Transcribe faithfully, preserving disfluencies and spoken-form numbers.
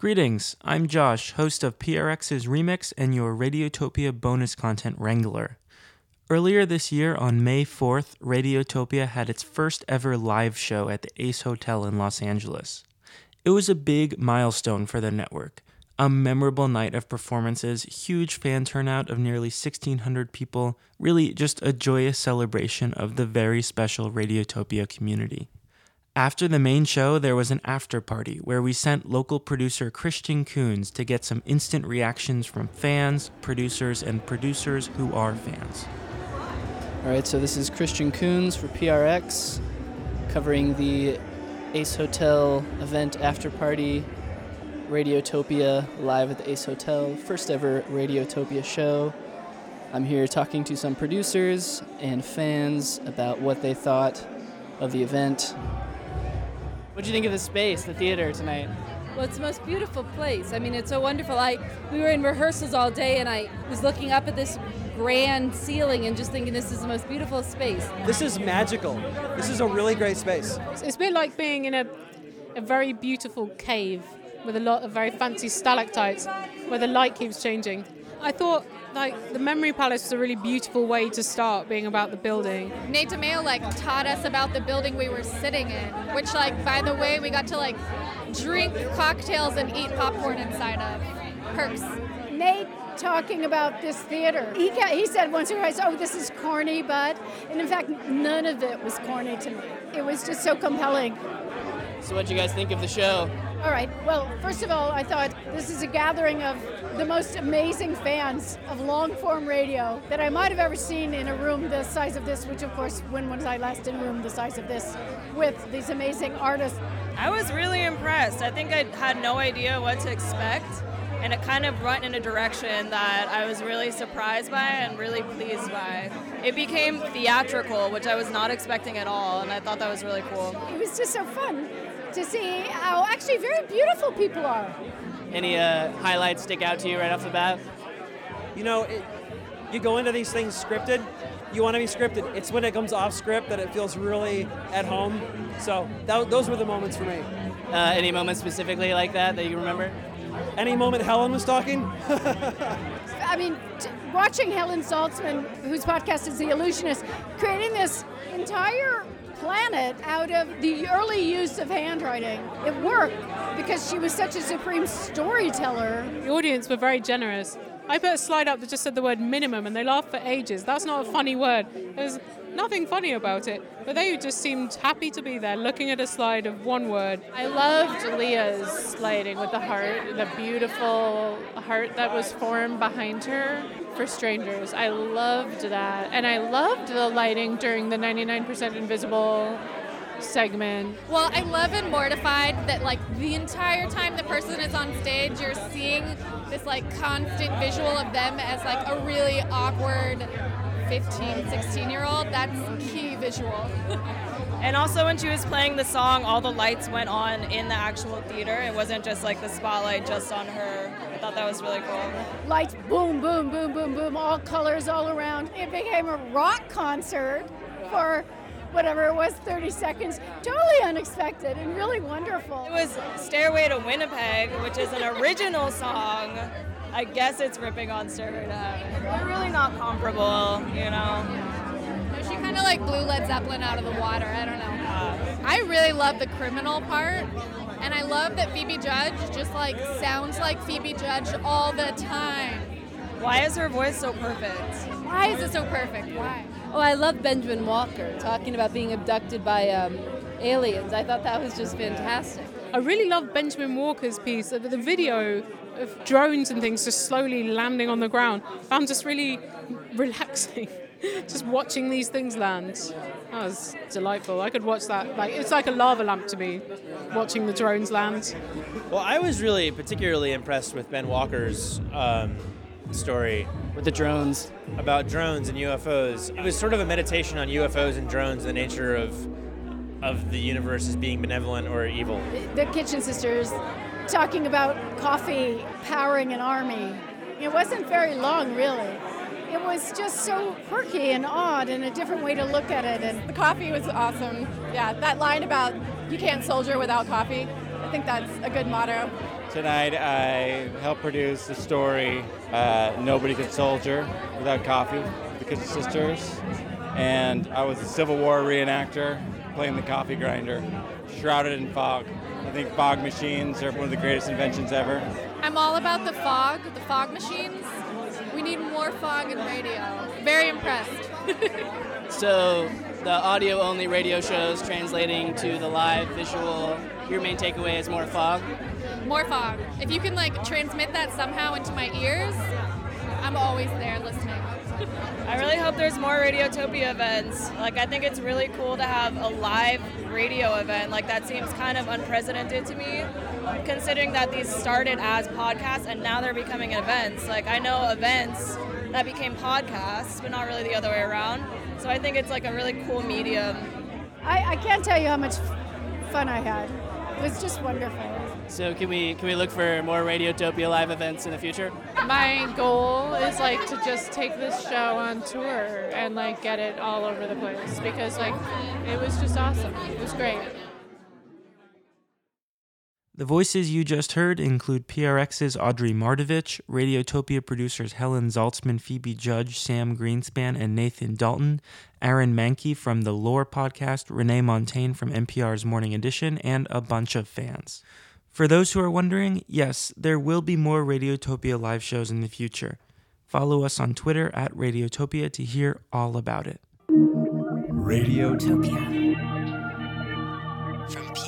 Greetings, I'm Josh, host of P R X's Remix and your Radiotopia bonus content wrangler. Earlier this year, on May fourth, Radiotopia had its first ever live show at the Ace Hotel in Los Angeles. It was a big milestone for the network. A memorable night of performances, huge fan turnout of nearly sixteen hundred people, really just a joyous celebration of the very special Radiotopia community. After the main show, there was an after party where we sent local producer Christian Coons to get some instant reactions from fans, producers, and producers who are fans. All right, so this is Christian Coons for P R X, covering the Ace Hotel event after party, Radiotopia live at the Ace Hotel, first ever Radiotopia show. I'm here talking to some producers and fans about what they thought of the event. What did you think of the space, the theater tonight? Well, it's the most beautiful place. I mean, it's so wonderful. I we were in rehearsals all day, and I was looking up at this grand ceiling and just thinking this is the most beautiful space. This is magical. This is a really great space. It's a bit like being in a, a very beautiful cave with a lot of very fancy stalactites where the light keeps changing. I thought like the Memory Palace was a really beautiful way to start being about the building. Nate DeMeo like taught us about the building we were sitting in, which like by the way we got to like drink cocktails and eat popcorn inside of. Perks. Nate talking about this theater. He ca- he said once or twice, oh, this is corny, but and in fact none of it was corny to me. It was just so compelling. So what did you guys think of the show? All right, well, first of all, I thought this is a gathering of the most amazing fans of long-form radio that I might have ever seen in a room the size of this, which of course, when was I last in a room the size of this, with these amazing artists. I was really impressed. I think I had no idea what to expect, and it kind of went in a direction that I was really surprised by and really pleased by. It became theatrical, which I was not expecting at all, and I thought that was really cool. It was just so fun to see how actually very beautiful people are. Any uh, highlights stick out to you right off the bat? You know, it, you go into these things scripted. You want to be scripted. It's when it comes off script that it feels really at home. So that, those were the moments for me. Uh, any moments specifically like that that you remember? Any moment Helen was talking? I mean, t- watching Helen Saltzman, whose podcast is The Illusionist, creating this entire planet out of the early use of handwriting. It worked because she was such a supreme storyteller. The audience were very generous. I put a slide up that just said the word minimum and they laughed for ages. That's not a funny word. There's nothing funny about it. But they just seemed happy to be there looking at a slide of one word. I loved Leah's sliding with the heart, the beautiful heart that was formed behind her for strangers. I loved that. And I loved the lighting during the ninety-nine percent Invisible segment. Well, I love and mortified that like the entire time the person is on stage, you're seeing this like constant visual of them as like a really awkward fifteen, sixteen year old. That's key visual. And also when she was playing the song, all the lights went on in the actual theater. It wasn't just like the spotlight just on her. I thought that was really cool. Lights, boom, boom, boom, boom, boom, all colors all around. It became a rock concert for whatever it was, thirty seconds. Totally unexpected and really wonderful. It was Stairway to Winnipeg, which is an original song. I guess it's ripping on Stairway to Heaven. They're really not comparable, you know. No, she kind of like blew Led Zeppelin out of the water. I don't know. Uh, I really love the criminal part, and I love that Phoebe Judge just like sounds like Phoebe Judge all the time. Why is her voice so perfect? Why is it so perfect? Why? Oh, I love Benjamin Walker talking about being abducted by um, aliens. I thought that was just fantastic. I really love Benjamin Walker's piece. The the video of drones and things just slowly landing on the ground. I found just really relaxing, just watching these things land. That was delightful. I could watch that. Like it's like a lava lamp to me, watching the drones land. Well, I was really particularly impressed with Ben Walker's um, story. With the drones. About drones and U F Os. It was sort of a meditation on U F Os and drones, the nature of of the universe as being benevolent or evil. The Kitchen Sisters talking about coffee powering an army. It wasn't very long, really. It was just so quirky and odd and a different way to look at it. And the coffee was awesome. Yeah, that line about you can't soldier without coffee, I think that's a good motto. Tonight I helped produce the story uh, Nobody Could Soldier Without Coffee, the Kitchen Sisters. And I was a Civil War reenactor playing the coffee grinder, shrouded in fog. I think fog machines are one of the greatest inventions ever. I'm all about the fog, the fog machines. We need more fog in radio. Very impressed. So the audio-only radio shows translating to the live visual, your main takeaway is more fog? More fog. If you can like transmit that somehow into my ears, I'm always there listening. I really hope there's more Radiotopia events. Like, I think it's really cool to have a live radio event. Like, that seems kind of unprecedented to me, considering that these started as podcasts and now they're becoming events. Like, I know events that became podcasts, but not really the other way around. So I think it's like a really cool medium. I, I can't tell you how much fun I had. It was just wonderful. So can we can we look for more Radiotopia live events in the future? My goal is like to just take this show on tour and like get it all over the place because like it was just awesome. It was great. The voices you just heard include P R X's Audrey Mardovich, Radiotopia producers Helen Zaltzman, Phoebe Judge, Sam Greenspan, and Nathan Dalton, Aaron Mankey from the Lore podcast, Renee Montaigne from N P R's Morning Edition, and a bunch of fans. For those who are wondering, yes, there will be more Radiotopia live shows in the future. Follow us on Twitter at Radiotopia to hear all about it. Radiotopia from P